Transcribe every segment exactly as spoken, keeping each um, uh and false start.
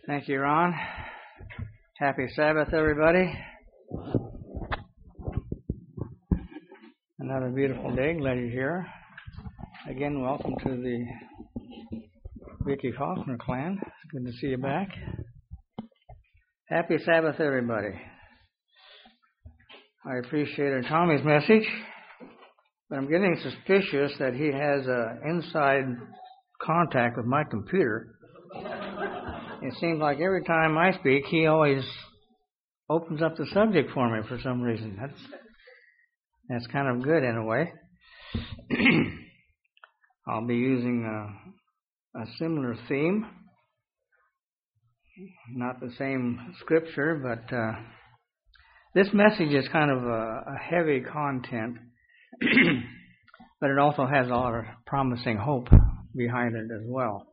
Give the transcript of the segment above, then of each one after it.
Thank you, Ron. Happy Sabbath, everybody. Another beautiful day. Glad you're here. Again, welcome to the Vicky Faulkner clan. It's good to see you back. Happy Sabbath, everybody. I appreciated Tommy's message, but I'm getting suspicious that he has an inside contact with my computer. It seems like every time I speak, he always opens up the subject for me for some reason. That's that's kind of good in a way. I'll be using a, a similar theme, not the same scripture, but uh, this message is kind of a, a heavy content, but it also has a lot of promising hope behind it as well.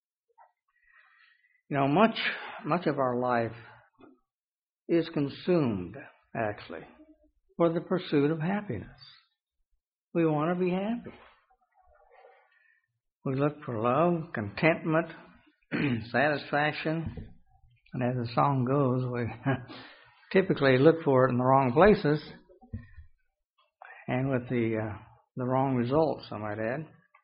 You know, much much of our life is consumed, actually, for the pursuit of happiness. We want to be happy. We look for love, contentment, satisfaction, and as the song goes, we typically look for it in the wrong places and with the uh, the wrong results, I might add.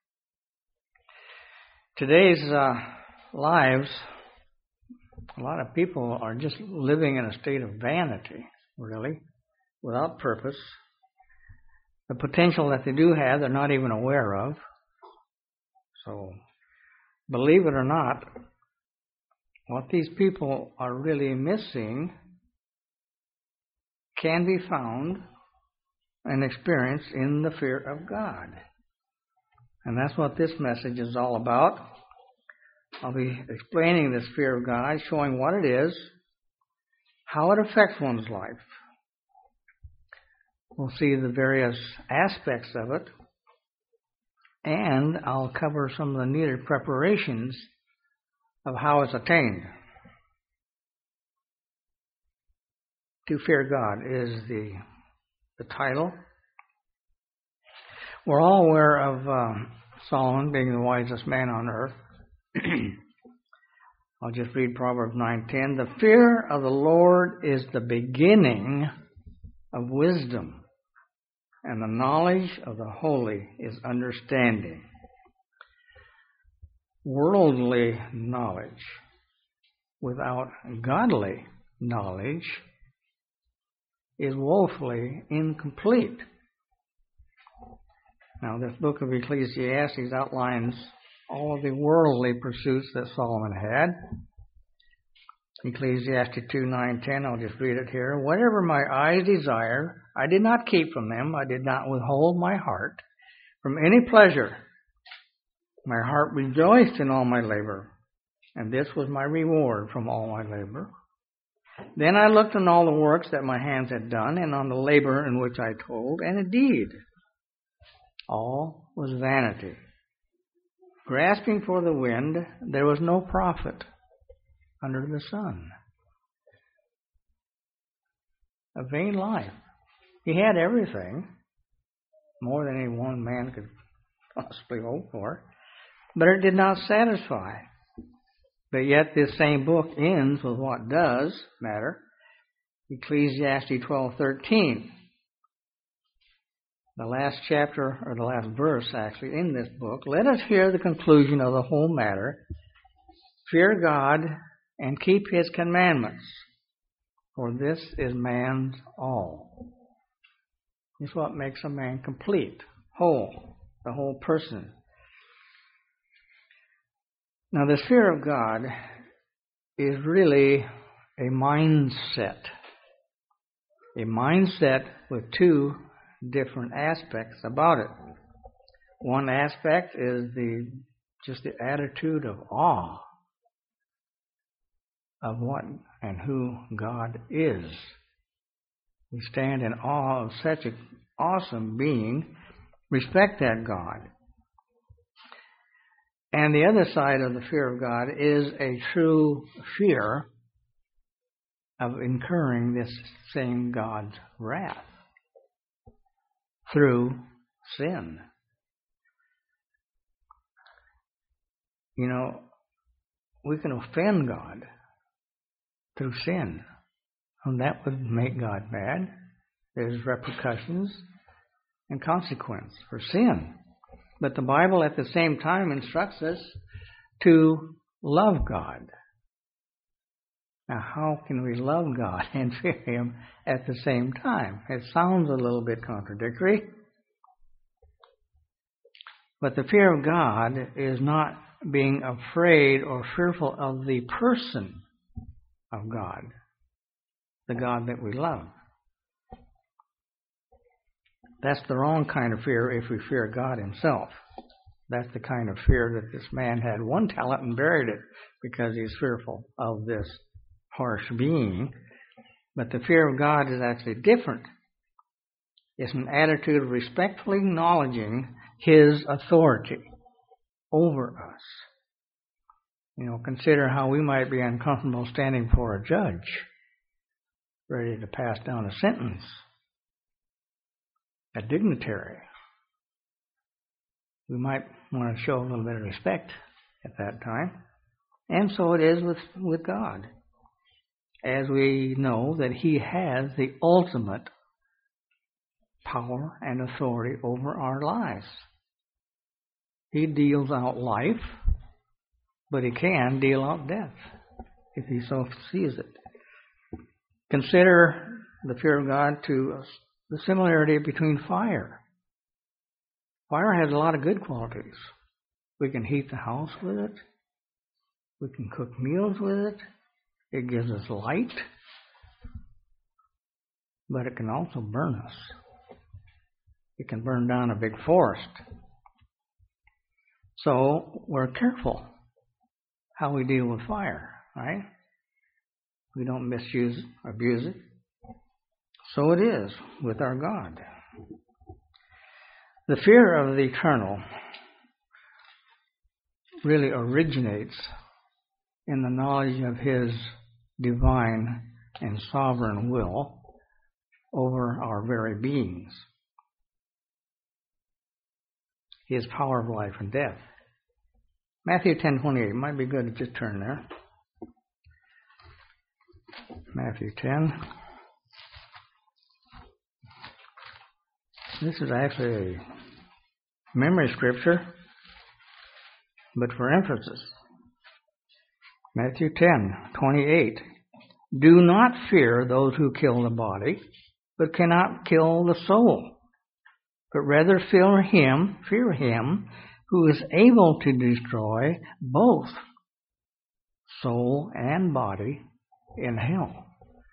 Today's uh, lives, a lot of people are just living in a state of vanity, really, without purpose. The potential that they do have, they're not even aware of. So, believe it or not, what these people are really missing can be found and experienced in the fear of God. And that's what this message is all about. I'll be explaining this fear of God, showing what it is, how it affects one's life. We'll see the various aspects of it, and I'll cover some of the needed preparations of how it's attained. To fear God is the, the title. We're all aware of uh, Solomon being the wisest man on earth. I'll just read Proverbs nine ten. The fear of the Lord is the beginning of wisdom, and the knowledge of the holy is understanding. Worldly knowledge without godly knowledge is woefully incomplete. Now, this book of Ecclesiastes outlines all of the worldly pursuits that Solomon had. Ecclesiastes two nine ten, I'll just read it here. Whatever my eyes desire, I did not keep from them. I did not withhold my heart from any pleasure. My heart rejoiced in all my labor, and this was my reward from all my labor. Then I looked on all the works that my hands had done, and on the labor in which I toiled, and indeed, all was vanity. Grasping for the wind, there was no profit under the sun. A vain life. He had everything, more than any one man could possibly hope for, but it did not satisfy. But yet this same book ends with what does matter. Ecclesiastes twelve thirteen. The last chapter, or the last verse actually, in this book. Let us hear the conclusion of the whole matter. Fear God and keep His commandments, for this is man's all. It's what makes a man complete, whole, the whole person. Now, this fear of God is really a mindset. A mindset with two different aspects about it. One aspect is the just the attitude of awe of what and who God is. We stand in awe of such an awesome being, respect that God. And the other side of the fear of God is a true fear of incurring this same God's wrath through sin. You know, we can offend God through sin. And that would make God mad. There's repercussions and consequence for sin. But the Bible at the same time instructs us to love God. Now, how can we love God and fear Him at the same time? It sounds a little bit contradictory. But the fear of God is not being afraid or fearful of the person of God, the God that we love. That's the wrong kind of fear if we fear God Himself. That's the kind of fear that this man had one talent and buried it because he's fearful of this harsh being. But the fear of God is actually different. It's an attitude of respectfully acknowledging His authority over us. You know, consider how we might be uncomfortable standing before a judge, ready to pass down a sentence, a dignitary. We might want to show a little bit of respect at that time. And so it is with, with God. As we know that He has the ultimate power and authority over our lives. He deals out life, but He can deal out death if He so sees it. Consider the fear of God to the similarity between fire. Fire has a lot of good qualities. We can heat the house with it. We can cook meals with it. It gives us light. But it can also burn us. It can burn down a big forest. So we're careful how we deal with fire, right? We don't misuse it, abuse it. So it is with our God. The fear of the eternal really originates in the knowledge of His divine and sovereign will over our very beings. His power of life and death. Matthew ten twenty-eight. Might be good to just turn there. Matthew ten. This is actually a memory scripture, but for emphasis. Matthew ten twenty-eight. Do not fear those who kill the body, but cannot kill the soul. But rather fear him, fear him who is able to destroy both soul and body in hell.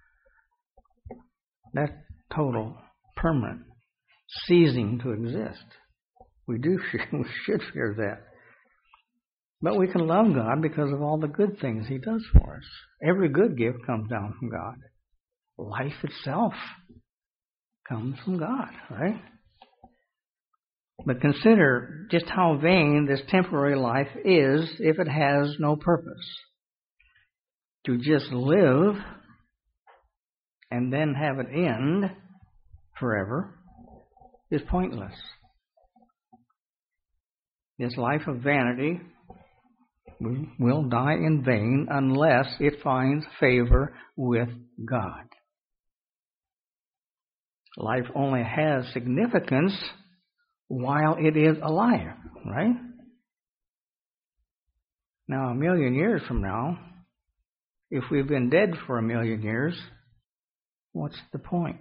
That's total, permanent, ceasing to exist. We do we should fear that. But we can love God because of all the good things He does for us. Every good gift comes down from God. Life itself comes from God, right? But consider just how vain this temporary life is if it has no purpose. To just live and then have it end forever is pointless. This life of vanity will die in vain unless it finds favor with God. Life only has significance while it is alive, right? Now, a million years from now, if we've been dead for a million years, what's the point?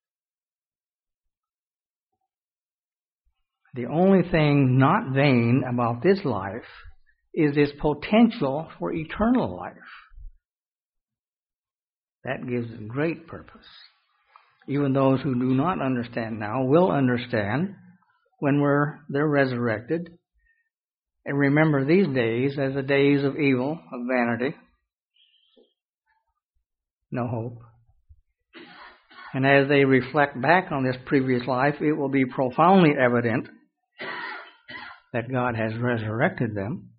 The only thing not vain about this life is its potential for eternal life. That gives it great purpose. Even those who do not understand now will understand when we're they're resurrected. And remember these days as the days of evil, of vanity, no hope. And as they reflect back on this previous life, it will be profoundly evident that God has resurrected them.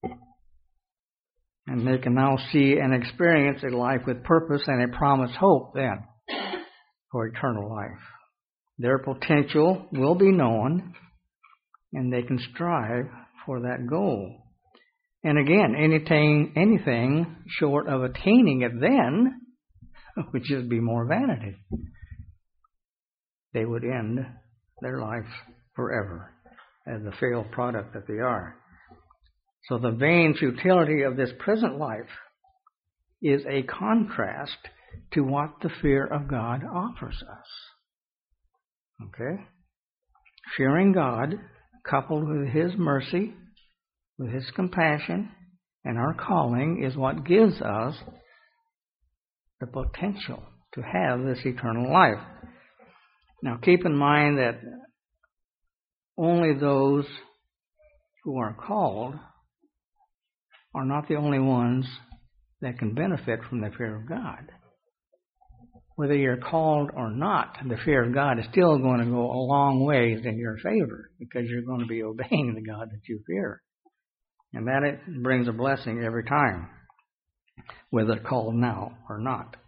And they can now see and experience a life with purpose and a promised hope then for eternal life. Their potential will be known, and they can strive for that goal. And again, anything, anything short of attaining it then would just be more vanity. They would end their life forever as the failed product that they are. So the vain futility of this present life is a contrast to what the fear of God offers us. Okay? Fearing God, coupled with His mercy, with His compassion, and our calling, is what gives us the potential to have this eternal life. Now keep in mind that only those who are called are not the only ones that can benefit from the fear of God. Whether you're called or not, the fear of God is still going to go a long ways in your favor because you're going to be obeying the God that you fear. And that it brings a blessing every time, whether called now or not.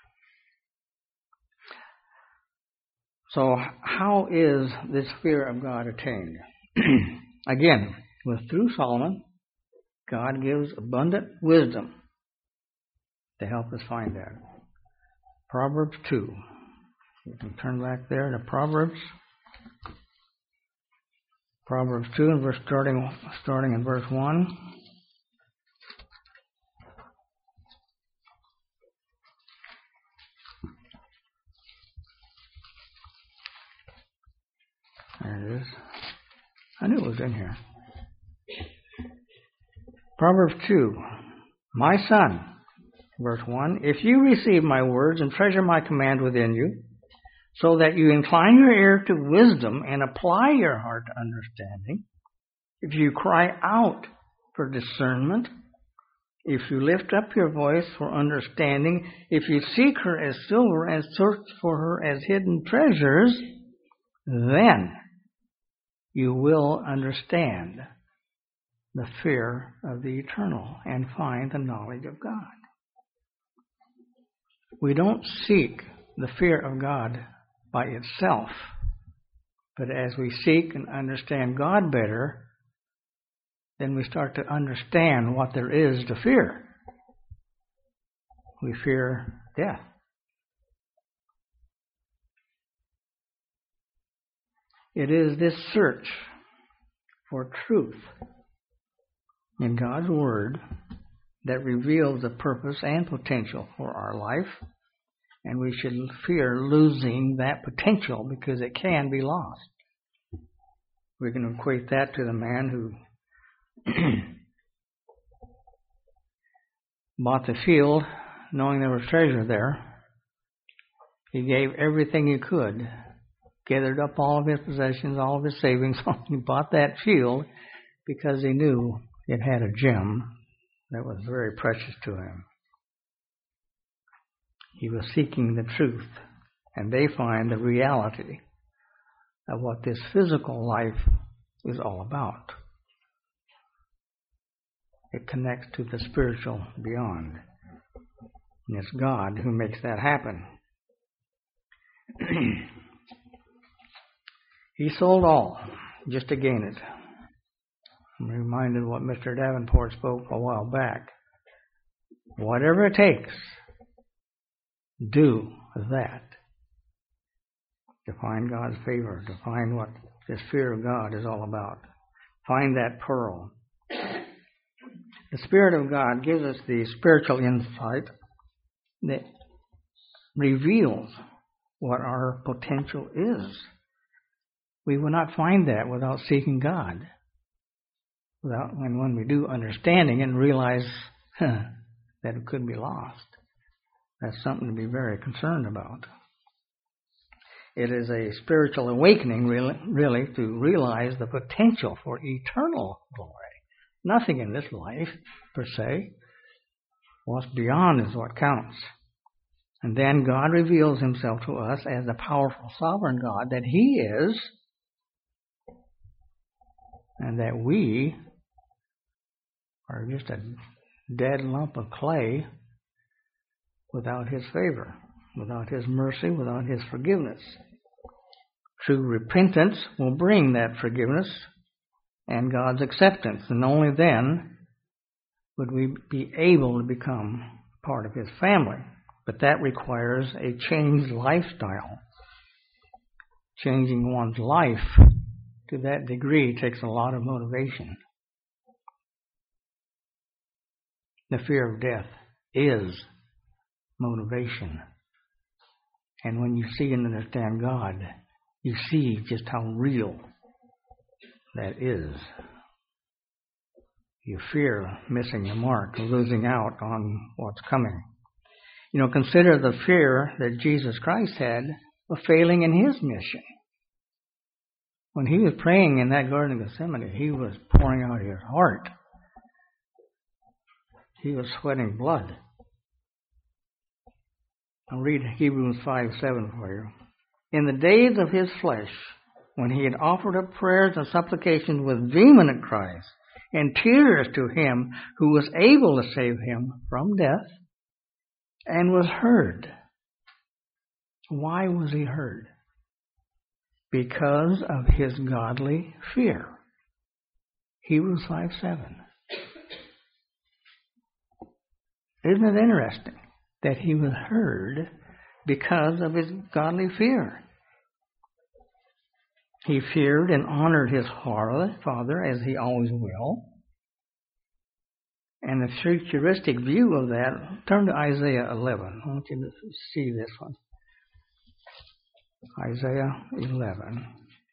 So how is this fear of God attained? Again, with through Solomon, God gives abundant wisdom to help us find that. Proverbs two. You can turn back there to Proverbs. Proverbs two, and verse starting starting in verse one. There it is. I knew it was in here. Proverbs two. My son, verse one, if you receive my words and treasure my command within you, so that you incline your ear to wisdom and apply your heart to understanding, if you cry out for discernment, if you lift up your voice for understanding, if you seek her as silver and search for her as hidden treasures, then you will understand the fear of the eternal and find the knowledge of God. We don't seek the fear of God by itself, but as we seek and understand God better, then we start to understand what there is to fear. We fear death. It is this search for truth in God's Word that reveals the purpose and potential for our life, and we should fear losing that potential because it can be lost. We can equate that to the man who bought the field knowing there was treasure there. He gave everything he could, gathered up all of his possessions, all of his savings. He bought that field because he knew it had a gem that was very precious to him. He was seeking the truth, and they find the reality of what this physical life is all about. It connects to the spiritual beyond, and it's God who makes that happen. He sold all just to gain it. I'm reminded what Mister Davenport spoke a while back. Whatever it takes, do that to find God's favor, to find what this fear of God is all about. Find that pearl. The Spirit of God gives us the spiritual insight that reveals what our potential is. We will not find that without seeking God. Without, when, when we do understanding and realize huh, that it could be lost. That's something to be very concerned about. It is a spiritual awakening, really, really, to realize the potential for eternal glory. Nothing in this life, per se. What's beyond is what counts. And then God reveals Himself to us as the powerful sovereign God that He is, and that we are just a dead lump of clay without His favor, without His mercy, without His forgiveness. True repentance will bring that forgiveness and God's acceptance, and only then would we be able to become part of his family. But that requires a changed lifestyle. Changing one's life to that degree takes a lot of motivation. The fear of death is motivation. And when you see and understand God, you see just how real that is. You fear missing the mark, losing out on what's coming. You know, consider the fear that Jesus Christ had of failing in his mission. When he was praying in that Garden of Gethsemane, he was pouring out his heart. He was sweating blood. I'll read Hebrews five seven for you. In the days of his flesh, when he had offered up prayers and supplications with vehement cries and tears to him who was able to save him from death, and was heard. Why was he heard? Because of his godly fear. Hebrews five seven. Isn't it interesting that he was heard because of his godly fear? He feared and honored his Father, as he always will. And the futuristic view of that, turn to Isaiah eleven. I want you to see this one. Isaiah eleven.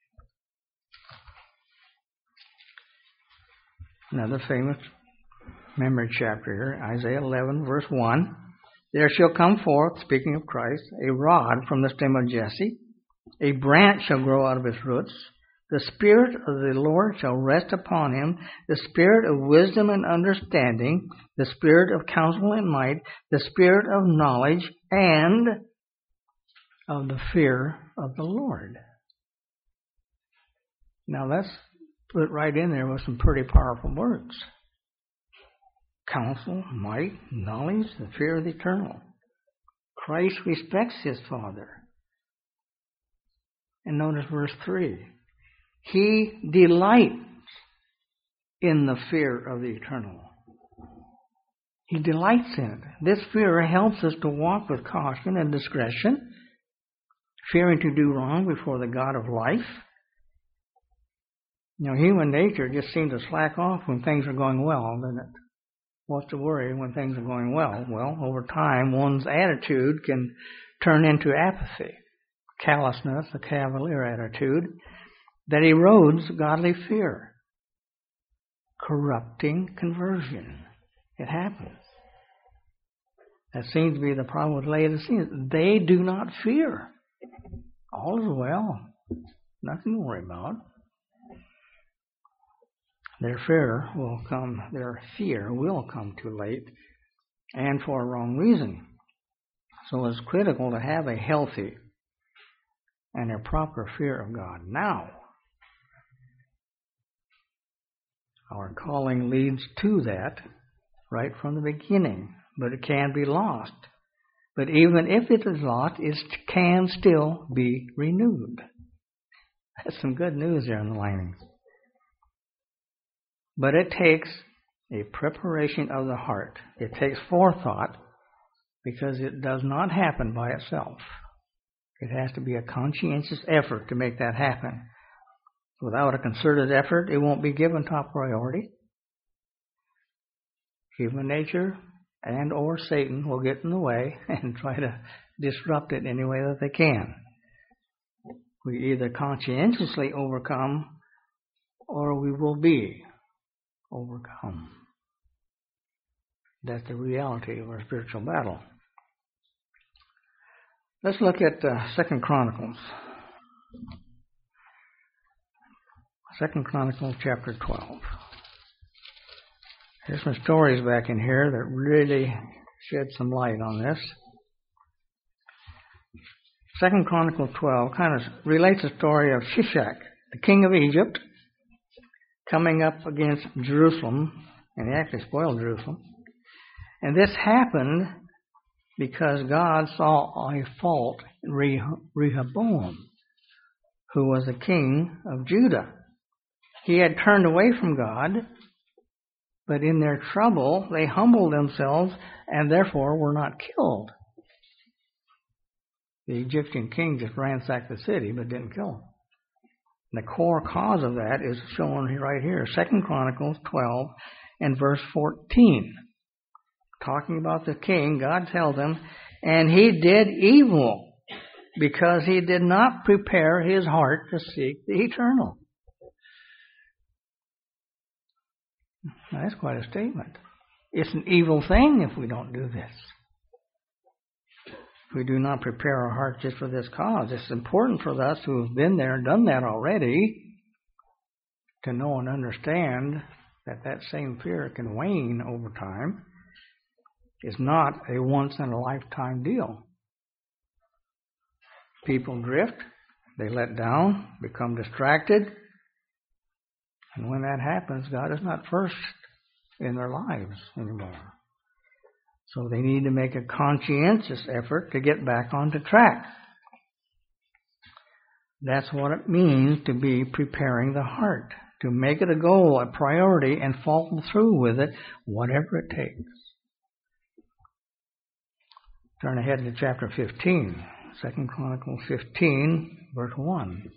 Another famous memory chapter here. Isaiah eleven, verse one. There shall come forth, speaking of Christ, a rod from the stem of Jesse. A branch shall grow out of his roots. The Spirit of the Lord shall rest upon him, the Spirit of wisdom and understanding, the Spirit of counsel and might, the Spirit of knowledge, and of the fear of the Lord. Now that's put right in there with some pretty powerful words. Counsel, might, knowledge, the fear of the eternal. Christ respects his Father. And notice verse three. He delights in the fear of the eternal. He delights in it. This fear helps us to walk with caution and discretion, fearing to do wrong before the God of life. You know, human nature just seems to slack off when things are going well, doesn't it? What's to worry when things are going well? Well, over time, one's attitude can turn into apathy, callousness, a cavalier attitude that erodes godly fear, corrupting conversion. It happens. That seems to be the problem with Laodiceans. They do not fear. All is well. Nothing to worry about. Their fear will come, their fear will come too late, and for a wrong reason. So it's critical to have a healthy and a proper fear of God now. Our calling leads to that right from the beginning, but it can be lost. But even if it is lost, it can still be renewed. That's some good news there in the linings. But it takes a preparation of the heart. It takes forethought, because it does not happen by itself. It has to be a conscientious effort to make that happen. Without a concerted effort, it won't be given top priority. Human nature and or Satan will get in the way and try to disrupt it any way that they can. We either conscientiously overcome or we will be overcome. That's the reality of our spiritual battle. Let's look at uh, Second Chronicles. Second Chronicles chapter twelve. There's some stories back in here that really shed some light on this. Second Chronicles twelve kind of relates the story of Shishak, the king of Egypt, coming up against Jerusalem, and he actually spoiled Jerusalem. And this happened because God saw a fault in Rehoboam, who was the king of Judah. He had turned away from God, But in their trouble, they humbled themselves and therefore were not killed. The Egyptian king just ransacked the city but didn't kill them. The core cause of that is shown right here, Second Chronicles twelve and verse fourteen. Talking about the king, God tells him, and he did evil because he did not prepare his heart to seek the eternal. Now, that's quite a statement. It's an evil thing if we don't do this. If we do not prepare our hearts just for this cause. It's important for us who have been there and done that already to know and understand that that same fear can wane over time. It's not a once-in-a-lifetime deal. People drift, they let down, become distracted, and when that happens, God is not first in their lives anymore. So they need to make a conscientious effort to get back onto track. That's what it means to be preparing the heart, to make it a goal, a priority, and follow through with it, whatever it takes. Turn ahead to chapter fifteen, Second Chronicles fifteen, verse one.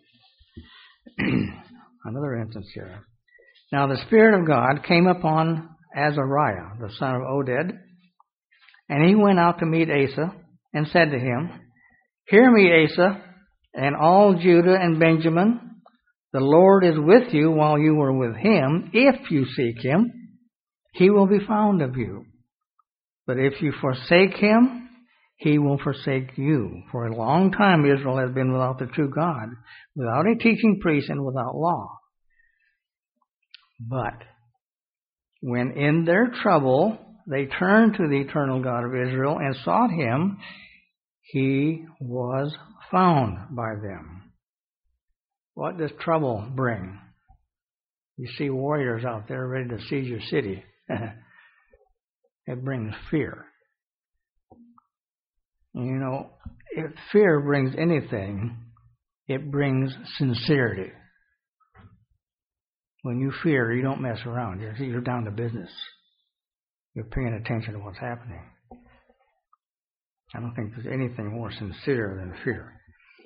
Another instance here. Now the Spirit of God came upon Azariah, the son of Oded, and he went out to meet Asa, and said to him, Hear me, Asa, and all Judah and Benjamin. The Lord is with you while you are with him. If you seek him, he will be found of you. But if you forsake him, he will forsake you. For a long time Israel has been without the true God, without a teaching priest, and without law. But when in their trouble they turned to the eternal God of Israel and sought him, he was found by them. What does trouble bring? You see warriors out there ready to seize your city. It brings fear. You know, if fear brings anything, it brings sincerity. When you fear, you don't mess around. You're, you're down to business. You're paying attention to what's happening. I don't think there's anything more sincere than fear.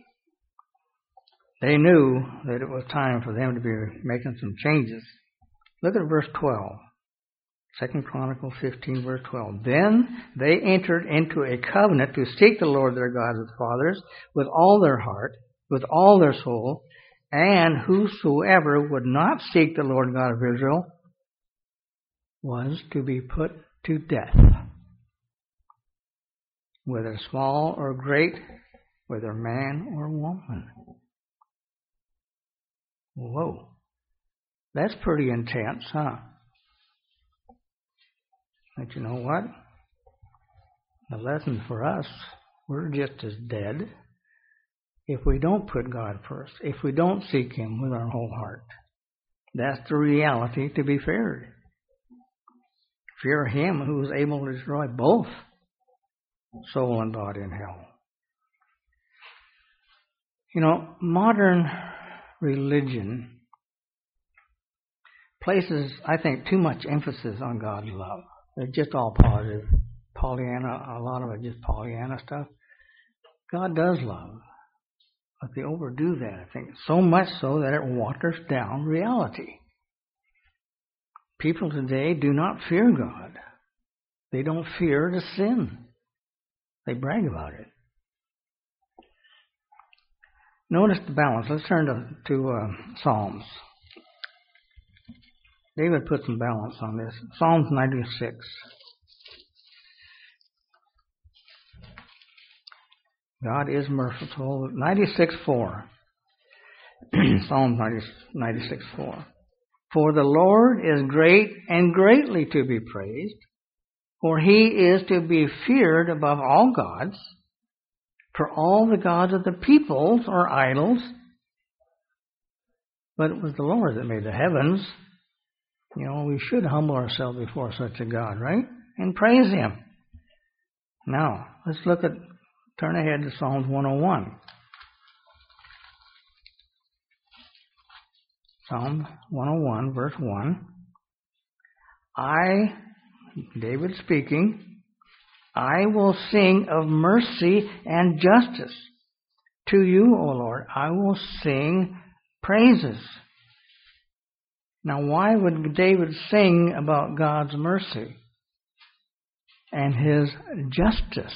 They knew that it was time for them to be making some changes. Look at verse twelve. Second Chronicles fifteen, verse twelve. Then they entered into a covenant to seek the Lord their God with fathers with all their heart, with all their soul, and whosoever would not seek the Lord God of Israel was to be put to death. Whether small or great, whether man or woman. Whoa. That's pretty intense, huh? But you know what? The lesson for us, we're just as dead if we don't put God first, if we don't seek him with our whole heart. That's the reality to be feared. Fear him who is able to destroy both soul and body in hell. You know, modern religion places, I think, too much emphasis on God's love. They're just all positive. Pollyanna, a lot of it just Pollyanna stuff. God does love. But they overdo that, I think, so much so that it waters down reality. People today do not fear God. They don't fear to sin. They brag about it. Notice the balance. Let's turn to, to uh, Psalms. David put some balance on this. Psalms ninety-six. God is merciful. ninety-six four. Psalm ninety-six four. For the Lord is great and greatly to be praised, for he is to be feared above all gods, for all the gods of the peoples are idols, but it was the Lord that made the heavens. You know, we should humble ourselves before such a God, right? And praise him. Now, let's look at, turn ahead to Psalms one oh one. Psalm one oh one, verse one. I, David speaking, I will sing of mercy and justice. To you, O Lord, I will sing praises. Now, why would David sing about God's mercy and His justice?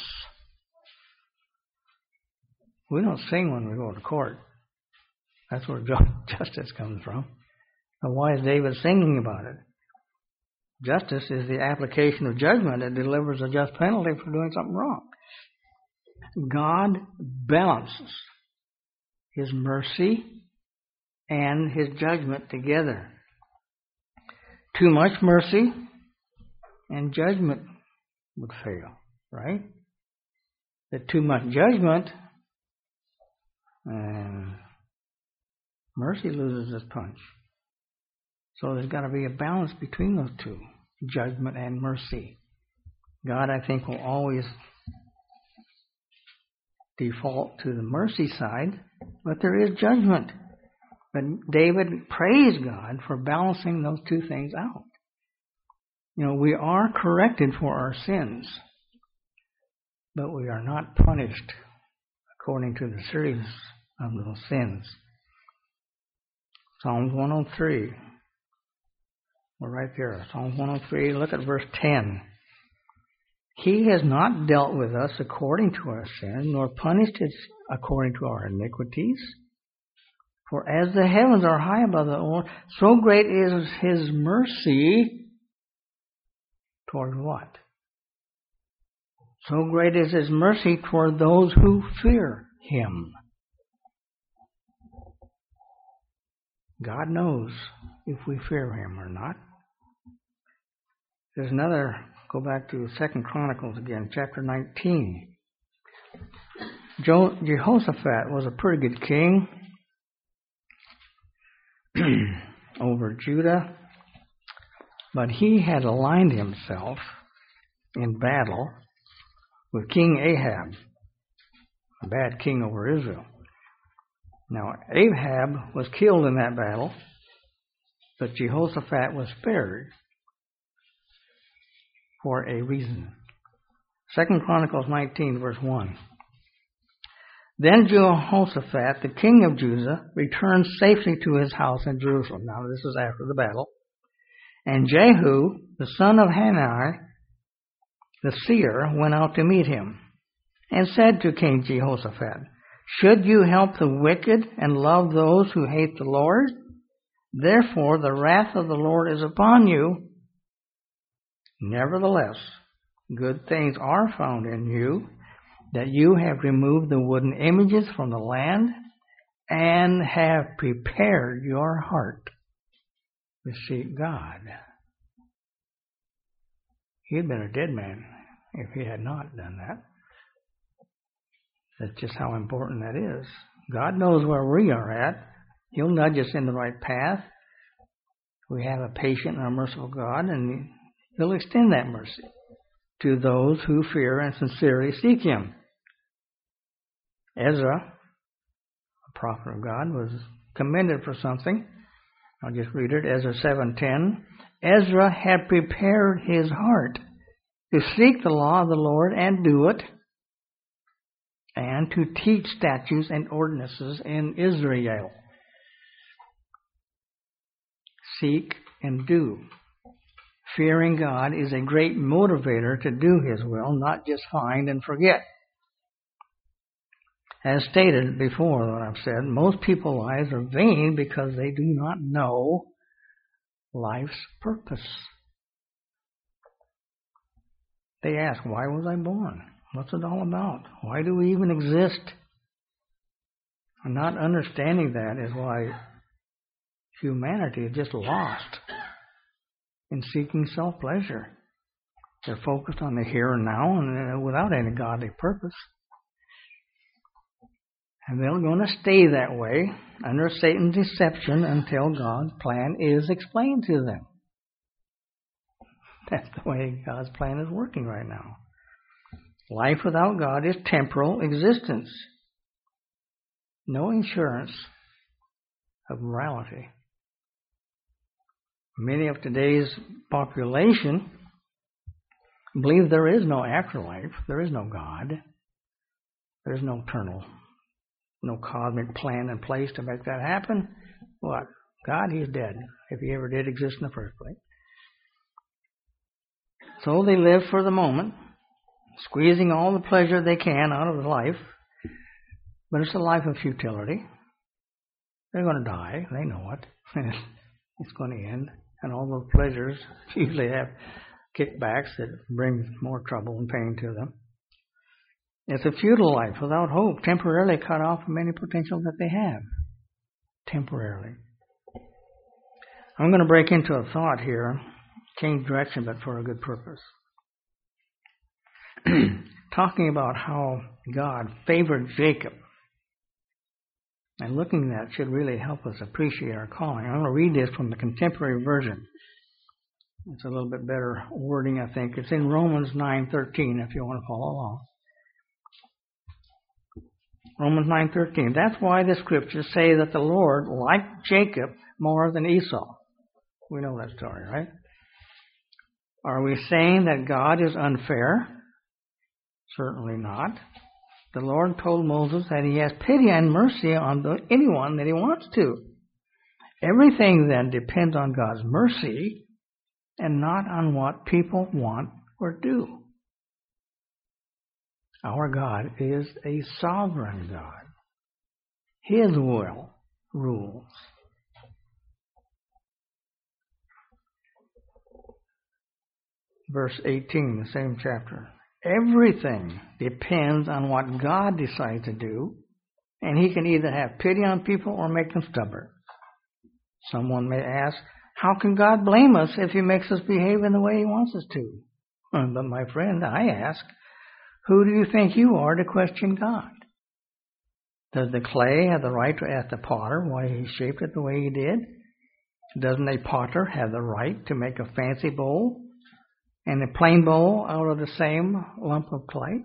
We don't sing when we go to court. That's where justice comes from. But why is David singing about it? Justice is the application of judgment that delivers a just penalty for doing something wrong. God balances His mercy and His judgment together. Too much mercy and judgment would fail, right? That too much judgment and mercy loses its punch. So there's got to be a balance between those two, judgment and mercy. God, I think, will always default to the mercy side, but there is judgment. But David praised God for balancing those two things out. You know, we are corrected for our sins, but we are not punished according to the seriousness of those sins. Psalms one oh three. We're right there. Psalms one oh three, look at verse ten. He has not dealt with us according to our sin, nor punished us according to our iniquities. For as the heavens are high above the earth, so great is His mercy toward what? So great is His mercy toward those who fear Him. God knows if we fear Him or not. There's another, go back to Second Chronicles again, chapter nineteen. Jehoshaphat was a pretty good king over Judah, but he had aligned himself in battle with King Ahab, a bad king over Israel. Now, Ahab was killed in that battle, but Jehoshaphat was spared for a reason. Second Chronicles nineteen, verse one. Then Jehoshaphat, the king of Judah, returned safely to his house in Jerusalem. Now, this is after the battle. And Jehu, the son of Hanani, the seer, went out to meet him, and said to King Jehoshaphat, should you help the wicked and love those who hate the Lord? Therefore the wrath of the Lord is upon you. Nevertheless, good things are found in you, that you have removed the wooden images from the land, and have prepared your heart to seek God. He had been a dead man if he had not done that. That's just how important that is. God knows where we are at. He'll nudge us in the right path. We have a patient and a merciful God, and He'll extend that mercy to those who fear and sincerely seek Him. Ezra, a prophet of God, was commended for something. I'll just read it. Ezra seven ten. Ezra had prepared his heart to seek the law of the Lord and do it, and to teach statutes and ordinances in Israel. Seek and do. Fearing God is a great motivator to do His will, not just find and forget. As stated before, what I've said, most people's lives are vain because they do not know life's purpose. They ask, why was I born? What's it all about? Why do we even exist? And not understanding that is why humanity is just lost in seeking self-pleasure. They're focused on the here and now and without any godly purpose. And they're going to stay that way under Satan's deception until God's plan is explained to them. That's the way God's plan is working right now. Life without God is temporal existence. No insurance of morality. Many of today's population believe there is no afterlife, there is no God, there is no eternal, no cosmic plan in place to make that happen. What? God, He's dead, if He ever did exist in the first place. So they live for the moment, squeezing all the pleasure they can out of life, but it's a life of futility. They're going to die, they know it. It's going to end, and all those pleasures usually have kickbacks that bring more trouble and pain to them. It's a futile life without hope, temporarily cut off from any potential that they have. Temporarily. I'm going to break into a thought here, change direction, but for a good purpose. Talking about how God favored Jacob. And looking at that should really help us appreciate our calling. I'm going to read this from the Contemporary Version. It's a little bit better wording, I think. It's in Romans nine thirteen, if you want to follow along. Romans nine thirteen. That's why the Scriptures say that the Lord liked Jacob more than Esau. We know that story, right? Are we saying that God is unfair? Certainly not. The Lord told Moses that He has pity and mercy on the, anyone that He wants to. Everything then depends on God's mercy and not on what people want or do. Our God is a sovereign God. His will rules. Verse eighteen, the same chapter. Everything depends on what God decides to do, and He can either have pity on people or make them stubborn. Someone may ask, how can God blame us if He makes us behave in the way He wants us to? But my friend, I ask, who do you think you are to question God? Does the clay have the right to ask the potter why He shaped it the way He did? Doesn't a potter have the right to make a fancy bowl and a plain bowl out of the same lump of clay?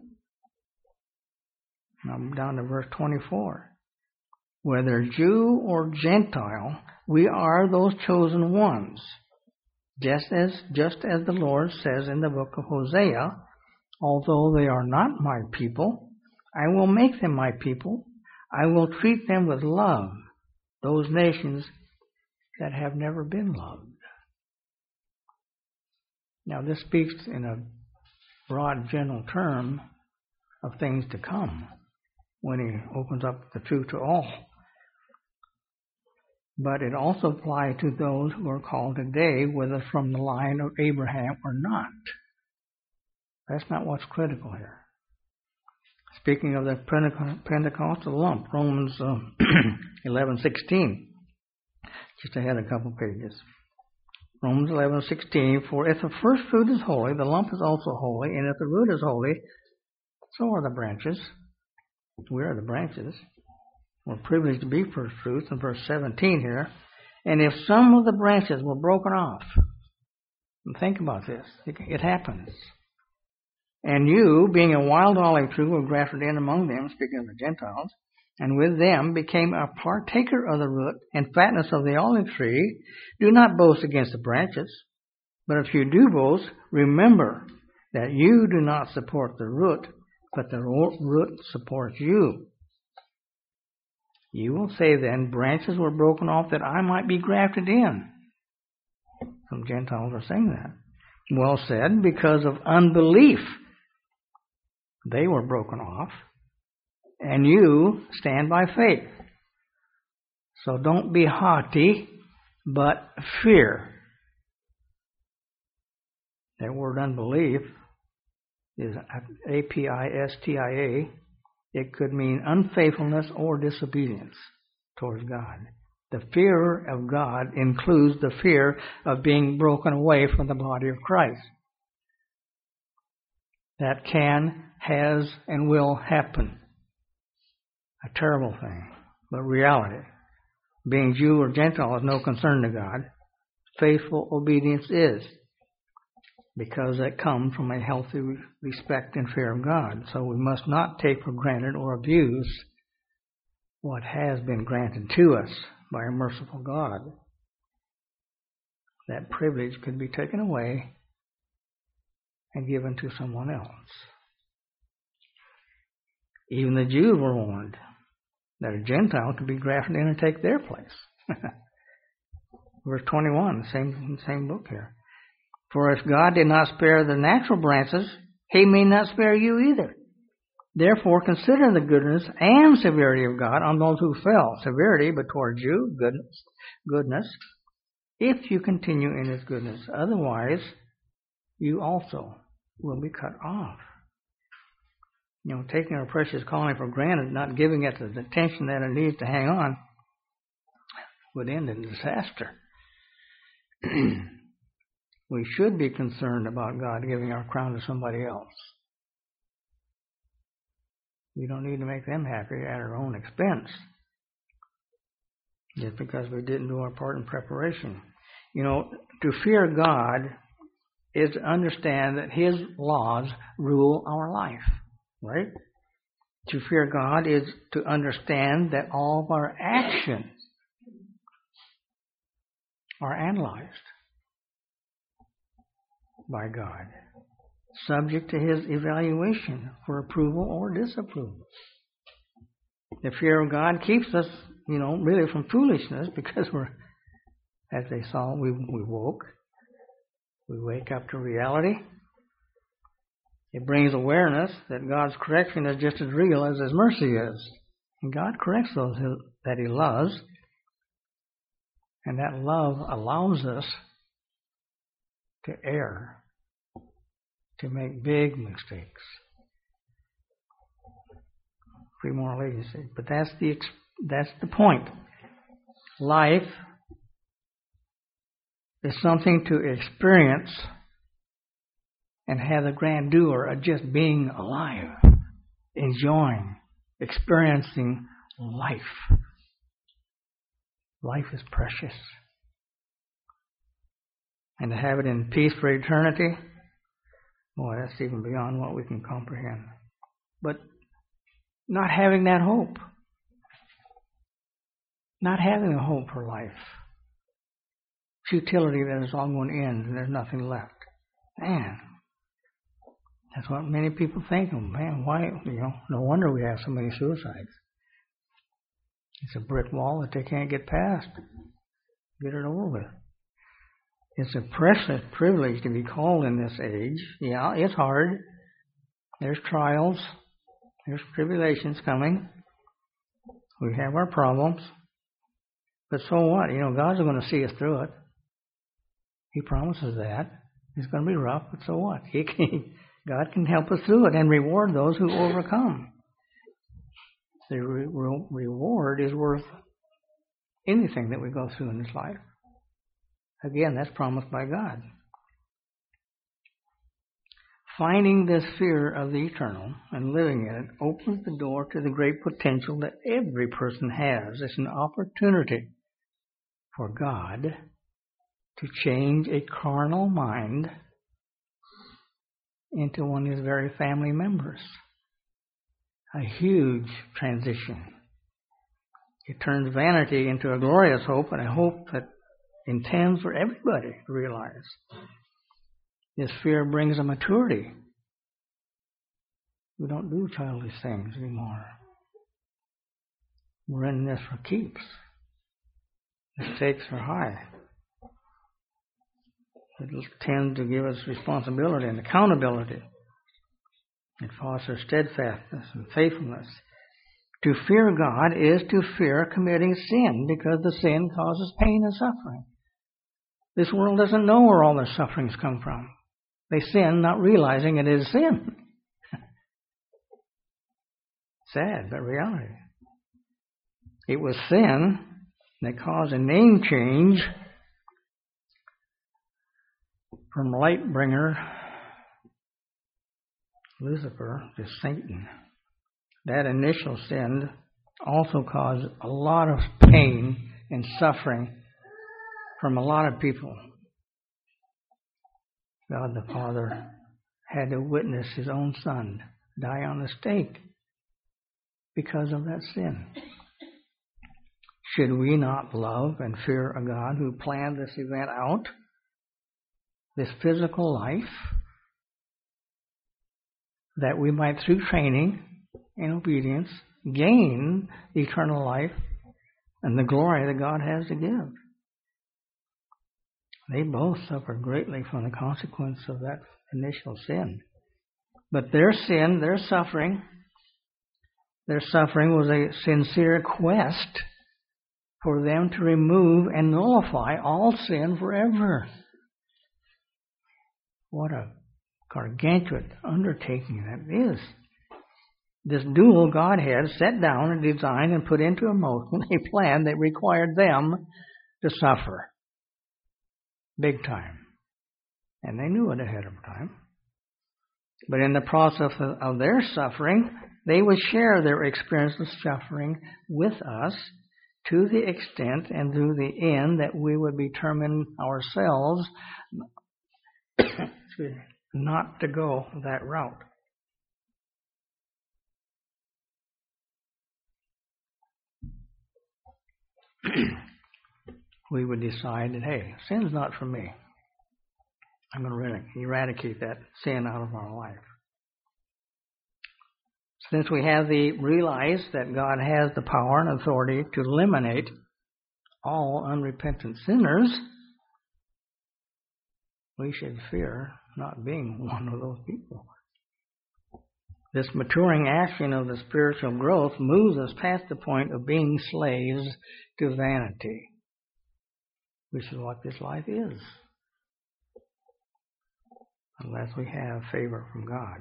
Now down to verse twenty-four. Whether Jew or Gentile, we are those chosen ones. Just as, just as the Lord says in the book of Hosea, although they are not my people, I will make them my people. I will treat them with love, those nations that have never been loved. Now this speaks in a broad general term of things to come when He opens up the truth to all. But it also applies to those who are called today, whether from the line of Abraham or not. That's not what's critical here. Speaking of the Pentecostal lump, Romans uh, eleven sixteen, just ahead a couple pages. Romans eleven sixteen, for if the first fruit is holy, the lump is also holy, and if the root is holy, so are the branches. We are the branches. We're privileged to be first fruits in verse seventeen here. And if some of the branches were broken off, and think about this, it, it happens. And you, being a wild olive tree, were grafted in among them, speaking of the Gentiles, and with them became a partaker of the root and fatness of the olive tree. Do not boast against the branches, but if you do boast, remember that you do not support the root, but the root supports you. You will say then, branches were broken off that I might be grafted in. Some Gentiles are saying that. Well said, because of unbelief they were broken off, and you stand by faith. So don't be haughty, but fear. That word unbelief is A P I S T I A. It could mean unfaithfulness or disobedience towards God. The fear of God includes the fear of being broken away from the body of Christ. That can, has, and will happen. A terrible thing, but reality. Being Jew or Gentile is no concern to God. Faithful obedience is, because it comes from a healthy respect and fear of God. So we must not take for granted or abuse what has been granted to us by a merciful God. that privilege could be taken away and given to someone else. Even the Jews were warned that a Gentile could be grafted in and take their place. Verse twenty-one, same, same book here. For if God did not spare the natural branches, he may not spare you either. Therefore, consider the goodness and severity of God on those who fell. Severity, but towards you, goodness, goodness, if you continue in his goodness. Otherwise, you also will be cut off. You know, taking our precious calling for granted, not giving it the attention that it needs to hang on, would end in disaster. We should be concerned about God giving our crown to somebody else. We don't need to make them happy at our own expense, just because we didn't do our part in preparation. You know, to fear God is to understand that his laws rule our life, right? To fear God is to understand that all of our actions are analyzed by God, subject to his evaluation for approval or disapproval. The fear of God keeps us, you know, really from foolishness, because we're, as they saw, we, we woke. We wake up to reality. It brings awareness that God's correction is just as real as his mercy is. And God corrects those that he loves. And that love allows us to err, to make big mistakes. Free moral agency. But that's the that's the point. Life is something to experience and have the grandeur of just being alive, enjoying, experiencing life. Life is precious. And to have it in peace for eternity, boy, that's even beyond what we can comprehend. But not having that hope, not having a hope for life, futility that is all going to end and there's nothing left. Man, that's what many people think. Oh, man, why, you know, no wonder we have so many suicides. It's a brick wall that they can't get past. Get it over with. It's a precious privilege to be called in this age. Yeah, it's hard. There's trials. There's tribulations coming. We have our problems. But so what? You know, God's going to see us through it. He promises that. It's going to be rough, but so what? He can, God can help us through it and reward those who overcome. The re- reward is worth anything that we go through in this life. Again, that's promised by God. Finding this fear of the eternal and living in it opens the door to the great potential that every person has. It's an opportunity for God to change a carnal mind into one of his very family members. A huge transition. It turns vanity into a glorious hope, and a hope that intends for everybody to realize. This fear brings a maturity. We don't do childish things anymore. We're in this for keeps. The stakes are high. It tends to give us responsibility and accountability. It fosters steadfastness and faithfulness. To fear God is to fear committing sin, because the sin causes pain and suffering. This world doesn't know where all their sufferings come from. They sin not realizing it is sin. Sad, but reality. It was sin that caused a name change from light bringer Lucifer to Satan. That initial sin also caused a lot of pain and suffering from a lot of people. God the Father had to witness his own Son die on the stake because of that sin. Should we not love and fear a God who planned this event out this physical life, that we might, through training and obedience, gain eternal life and the glory that God has to give. They both suffered greatly from the consequence of that initial sin. But their sin, their suffering, their suffering was a sincere quest for them to remove and nullify all sin forever. What a gargantuan undertaking that is. This dual Godhead set down and designed and put into motion a plan that required them to suffer. Big time. And they knew it ahead of time. But in the process of their suffering, they would share their experience of suffering with us to the extent and to the end that we would determine ourselves not to go that route. We would decide that, hey, sin's not for me. I'm going to eradicate that sin out of our life. Since we have the realize that God has the power and authority to eliminate all unrepentant sinners, we should fear not being one of those people. This maturing action of the spiritual growth moves us past the point of being slaves to vanity, which is what this life is, unless we have favor from God.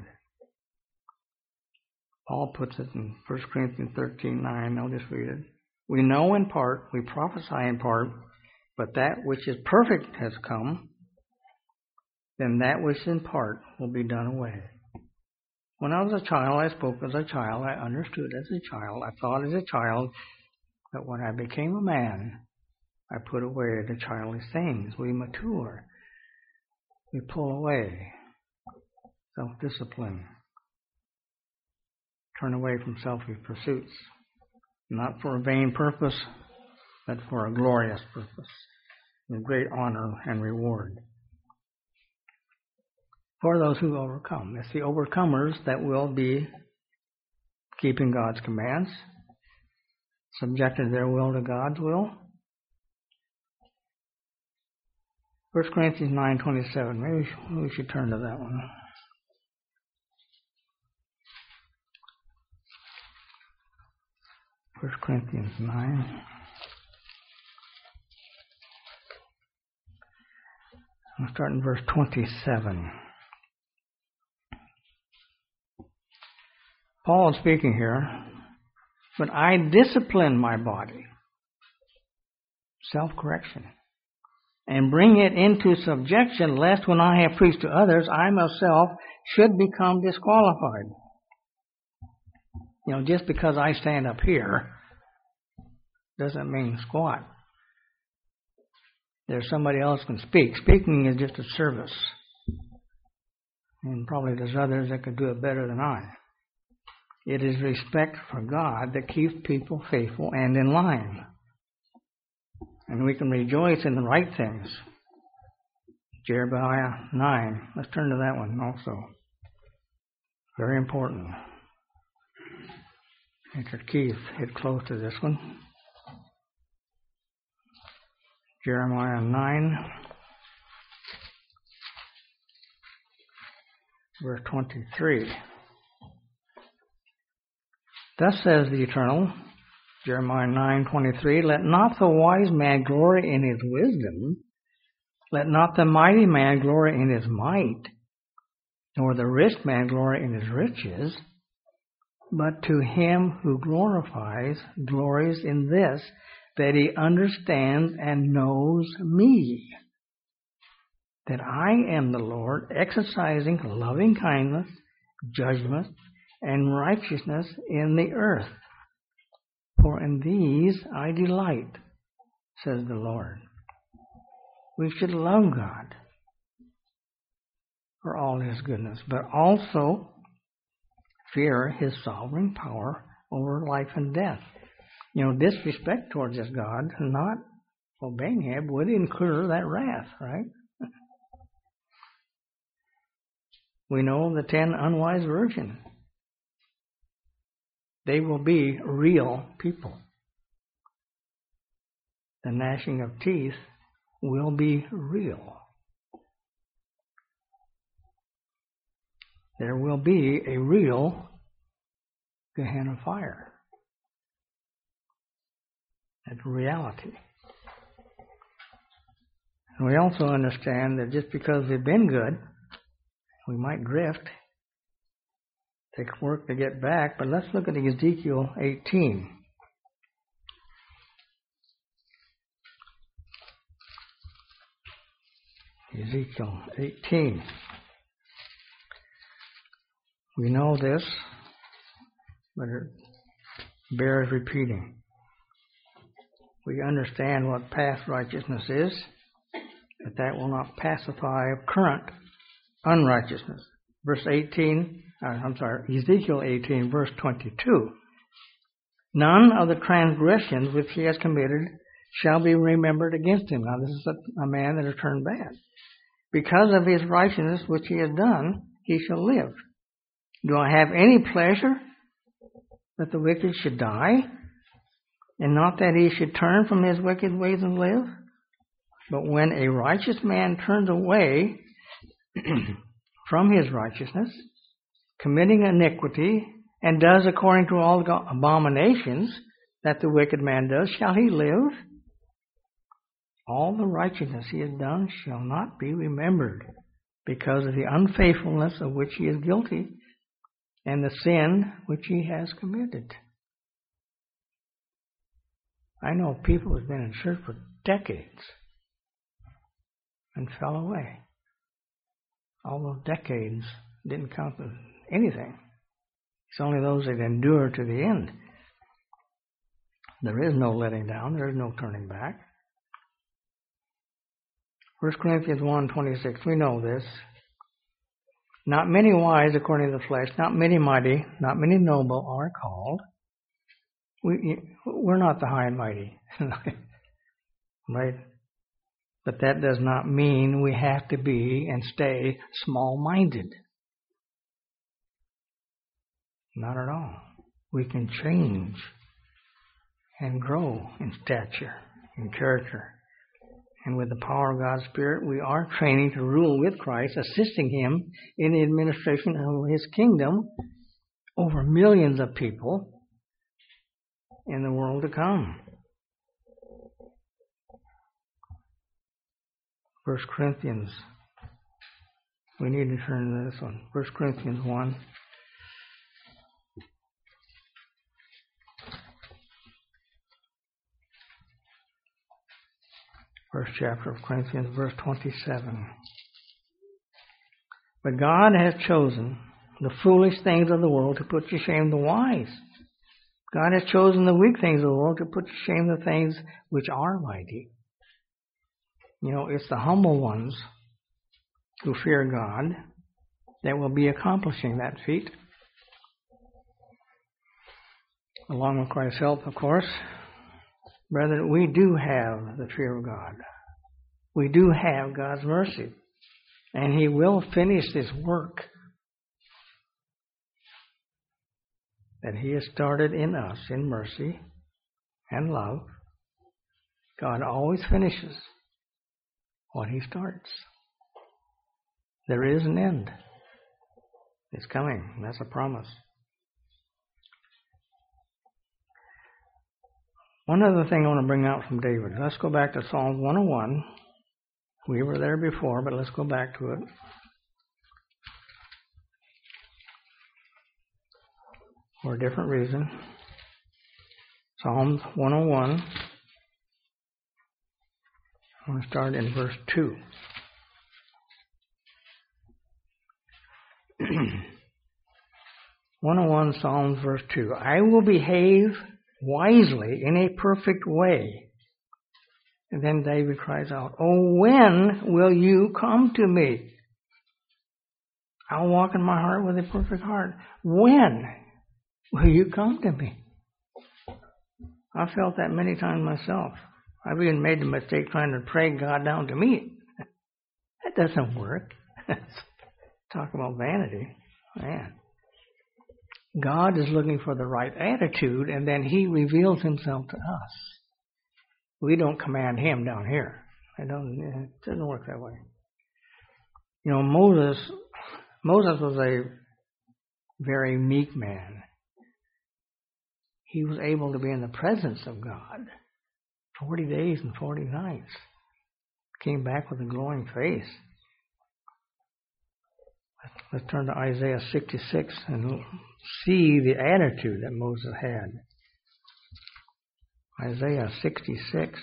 Paul puts it in First Corinthians thirteen nine. I'll just read it. We know in part, we prophesy in part, but that which is perfect has come, then that which is in part will be done away. When I was a child, I spoke as a child, I understood as a child, I thought as a child, but when I became a man, I put away the childish things. We mature. We pull away self-discipline. Turn away from selfish pursuits, not for a vain purpose, but for a glorious purpose, with great honor and reward. For those who overcome. It's the overcomers that will be keeping God's commands, subjecting their will to God's will. First Corinthians nine twenty-seven. Maybe we should turn to that one. First Corinthians nine. I'll start in verse twenty-seven. Paul is speaking here, but I discipline my body, self-correction, and bring it into subjection, lest when I have preached to others, I myself should become disqualified. You know, just because I stand up here doesn't mean squat. There's somebody else can speak. Speaking is just a service. And probably there's others that could do it better than I. It is respect for God that keeps people faithful and in line. And we can rejoice in the right things. Jeremiah nine. Let's turn to that one also. Very important. Richard Keith hit close to this one. Jeremiah nine, verse twenty-three. Thus says the Eternal, Jeremiah nine twenty-three, let not the wise man glory in his wisdom, let not the mighty man glory in his might, nor the rich man glory in his riches, but to him who glorifies, glories in this, that he understands and knows me, that I am the Lord, exercising loving kindness, judgment, and righteousness in the earth. For in these I delight, says the Lord. We should love God for all his goodness, but also fear his sovereign power over life and death. You know, disrespect towards this God, not obeying him, would incur that wrath, right? We know the ten unwise virgins. They will be real people. The gnashing of teeth will be real. There will be a real Gehenna fire. That's reality. And we also understand that just because we've been good, we might drift. Takes work to get back, but let's look at Ezekiel eighteen. Ezekiel eighteen. We know this, but it bears repeating. We understand what past righteousness is, but that will not pacify current unrighteousness. Verse eighteen, uh, I'm sorry, Ezekiel eighteen, verse twenty-two. None of the transgressions which he has committed shall be remembered against him. Now this is a, a man that has turned bad. Because of his righteousness which he has done, he shall live. Do I have any pleasure that the wicked should die, and not that he should turn from his wicked ways and live? But when a righteous man turns away from his righteousness, committing iniquity, and does according to all the abominations that the wicked man does, shall he live? All the righteousness he has done shall not be remembered, because of the unfaithfulness of which he is guilty, and the sin which he has committed. I know people who have been in church for decades and fell away. All those decades didn't count for anything. It's only those that endure to the end. There is no letting down. There is no turning back. First Corinthians one twenty-six, we know this. Not many wise according to the flesh, not many mighty, not many noble are called. We, we're not the high and mighty. Right? But that does not mean we have to be and stay small-minded. Not at all. We can change and grow in stature, in character. And with the power of God's Spirit, we are training to rule with Christ, assisting Him in the administration of His kingdom over millions of people in the world to come. First Corinthians. We need to turn to this one. First Corinthians one. First chapter of Corinthians, verse twenty-seven. But God has chosen the foolish things of the world to put to shame the wise. God has chosen the weak things of the world to put to shame the things which are mighty. You know, it's the humble ones who fear God that will be accomplishing that feat. Along with Christ's help, of course. Brethren, we do have the fear of God. We do have God's mercy. And He will finish this work that He has started in us in mercy and love. God always finishes what He starts. There is an end. It's coming. That's a promise. One other thing I want to bring out from David. Let's go back to Psalm one oh one. We were there before, but let's go back to it. For a different reason. Psalm one oh one. I want to start in verse two. one oh one Psalms verse two. I will behave wisely in a perfect way. And then David cries out, oh, when will you come to me? I'll walk in my heart with a perfect heart. When will you come to me? I felt that many times myself. I've even made the mistake trying to pray God down to me. That doesn't work. Talk about vanity. Man. God is looking for the right attitude, and then He reveals Himself to us. We don't command Him down here. It doesn't, it doesn't work that way. You know, Moses, Moses was a very meek man. He was able to be in the presence of God forty days and forty nights. Came back with a glowing face. Let's turn to Isaiah sixty-six and see the attitude that Moses had. Isaiah sixty-six.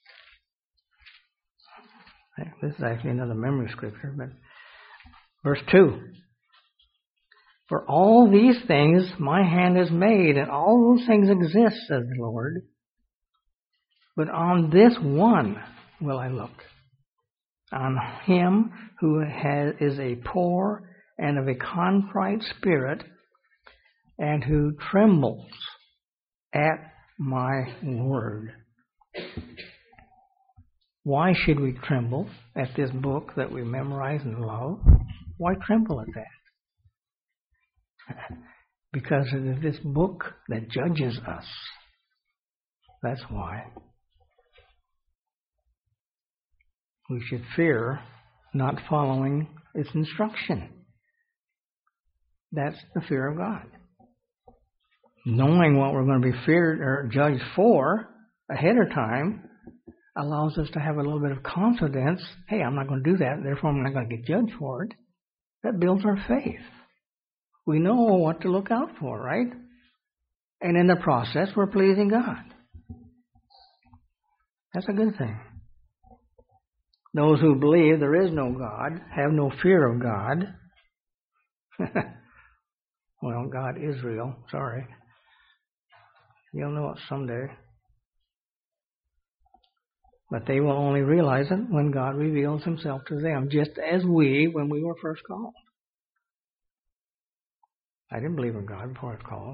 This is actually another memory scripture, but verse two. For all these things my hand has made, and all those things exist, says the Lord. But on this one will I look, on him who has, is a poor and of a contrite spirit, and who trembles at my word. Why should we tremble at this book that we memorize and love? Why tremble at that? Because it is this book that judges us. That's why. We should fear not following its instruction. That's the fear of God. Knowing what we're going to be feared or judged for ahead of time allows us to have a little bit of confidence. Hey, I'm not going to do that, therefore I'm not going to get judged for it. That builds our faith. We know what to look out for, right? And in the process, we're pleasing God. That's a good thing. Those who believe there is no God have no fear of God. Well, God is real. Sorry. You'll know it someday. But they will only realize it when God reveals Himself to them, just as we, when we were first called. I didn't believe in God before I was called.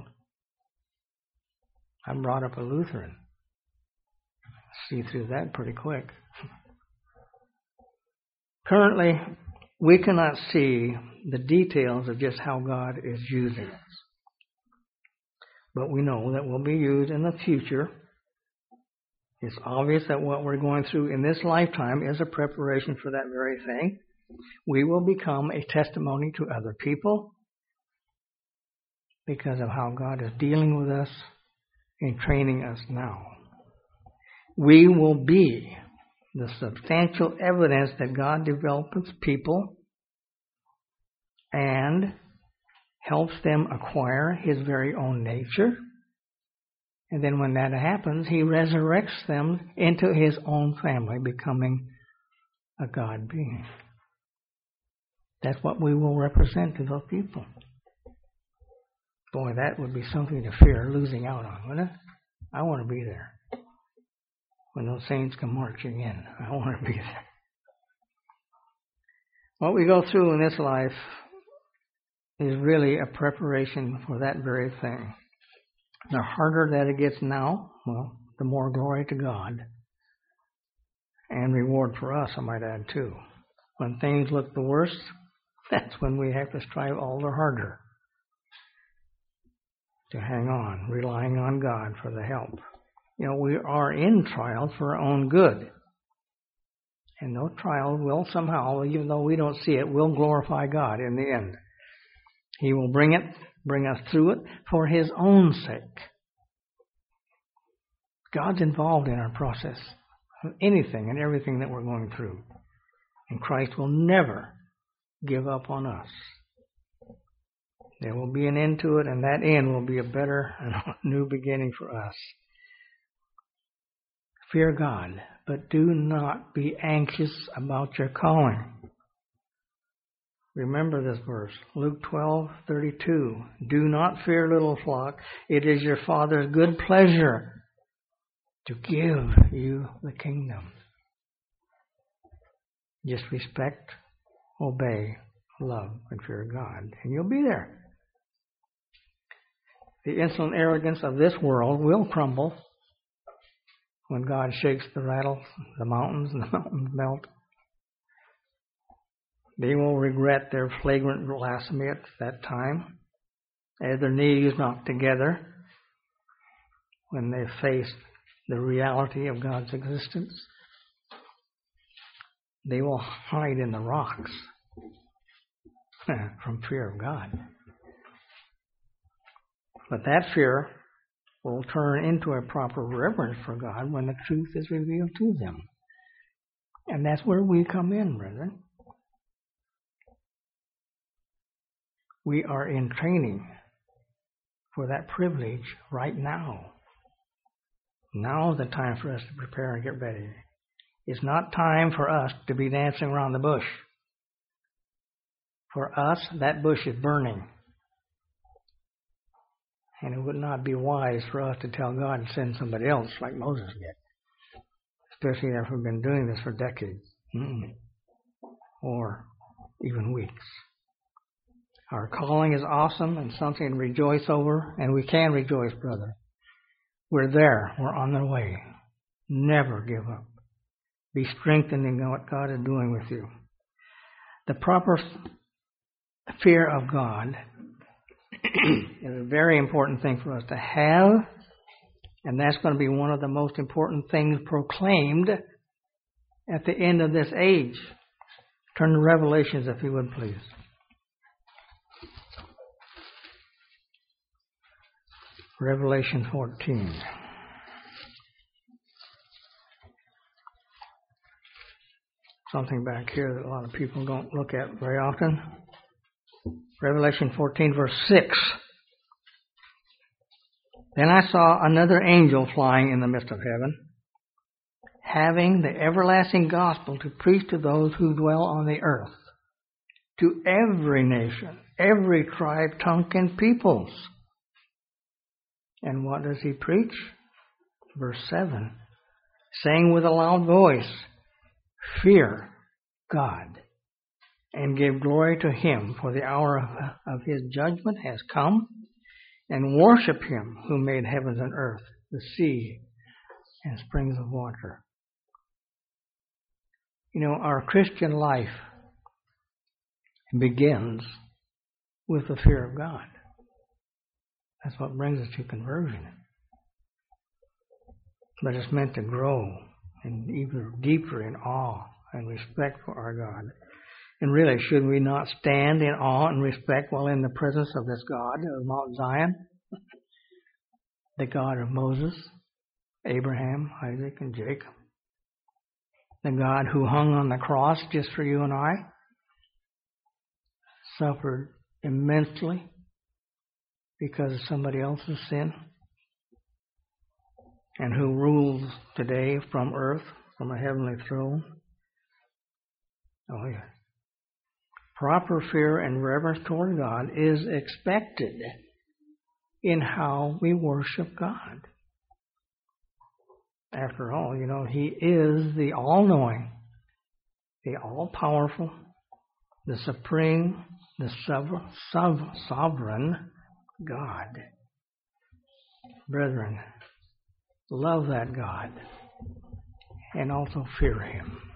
I'm brought up a Lutheran. See through that pretty quick. Currently, we cannot see the details of just how God is using us. But we know that we'll be used in the future. It's obvious that what we're going through in this lifetime is a preparation for that very thing. We will become a testimony to other people because of how God is dealing with us and training us now. We will be the substantial evidence that God develops people and helps them acquire His very own nature. And then when that happens, He resurrects them into His own family, becoming a God being. That's what we will represent to those people. Boy, that would be something to fear losing out on, wouldn't it? I want to be there. When those saints come marching in, I want to be there. What we go through in this life is really a preparation for that very thing. The harder that it gets now, well, the more glory to God. And reward for us, I might add, too. When things look the worst, that's when we have to strive all the harder to hang on, relying on God for the help. You know, we are in trial for our own good. And no trial will somehow, even though we don't see it, will glorify God in the end. He will bring it, bring us through it for His own sake. God's involved in our process of anything and everything that we're going through. And Christ will never give up on us. There will be an end to it, and that end will be a better and new beginning for us. Fear God, but do not be anxious about your calling. Remember this verse, Luke twelve thirty-two. Do not fear, little flock. It is your Father's good pleasure to give you the kingdom. Just respect, obey, love, and fear God, and you'll be there. The insolent arrogance of this world will crumble when God shakes the rattle, the mountains, and the mountains melt. They will regret their flagrant blasphemy at that time, as their knees knock together when they face the reality of God's existence. They will hide in the rocks from fear of God. But that fear will turn into a proper reverence for God when the truth is revealed to them. And that's where we come in, brethren. We are in training for that privilege right now. Now is the time for us to prepare and get ready. It's not time for us to be dancing around the bush. For us, that bush is burning. And it would not be wise for us to tell God to send somebody else like Moses did. Especially after we've been doing this for decades. Mm-mm. Or even weeks. Our calling is awesome and something to rejoice over. And we can rejoice, brother. We're there. We're on the way. Never give up. Be strengthened in what God is doing with you. The proper fear of God is a very important thing for us to have, and that's going to be one of the most important things proclaimed at the end of this age. Turn to Revelations, if you would, please. Revelation fourteen. Something back here that a lot of people don't look at very often. Revelation fourteen, verse six. Then I saw another angel flying in the midst of heaven, having the everlasting gospel to preach to those who dwell on the earth, to every nation, every tribe, tongue, and peoples. And what does he preach? Verse seven. Saying with a loud voice, fear God, and give glory to Him, for the hour of, of His judgment has come, and worship Him who made heavens and earth, the sea, and springs of water. You know, our Christian life begins with the fear of God. That's what brings us to conversion. But it's meant to grow and even deeper in awe and respect for our God. And really, should we not stand in awe and respect while in the presence of this God of Mount Zion? The God of Moses, Abraham, Isaac, and Jacob. The God who hung on the cross just for you and I, suffered immensely because of somebody else's sin, and who rules today from earth, from a heavenly throne. Oh, yeah. Proper fear and reverence toward God is expected in how we worship God. After all, you know, He is the all-knowing, the all-powerful, the supreme, the sovereign God. Brethren, love that God and also fear Him.